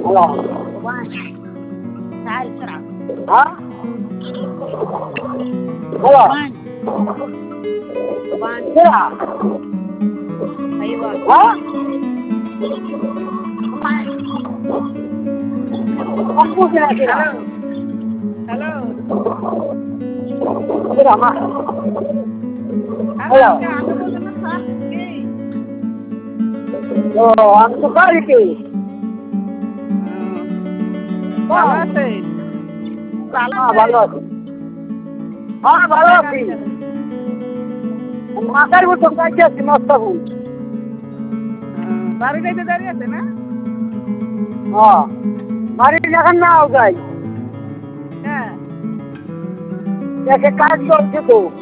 Hello. হ্যাঁ hello. কেডা? হ্যাঁ আপু কেডা কেডা? হ্যালো কেডা মা? Hello hello. আমি বলছি না স্যার কি ও আমি তো বাড়িতে। ভালো আছেন ভালো হ্যাঁ আছেন ভালো আছি। হ্যাঁ ভালো কোথায় আছি। যাচ্ছেন মাথার মতন যাইতে আছি মস্তাবুল। বাড়ি যাইতে দাঁড়িয়ে আছে না হ্যাঁ বাড়ি যখন নাও যাই হ্যাঁ দেখে কাজ করছে তো।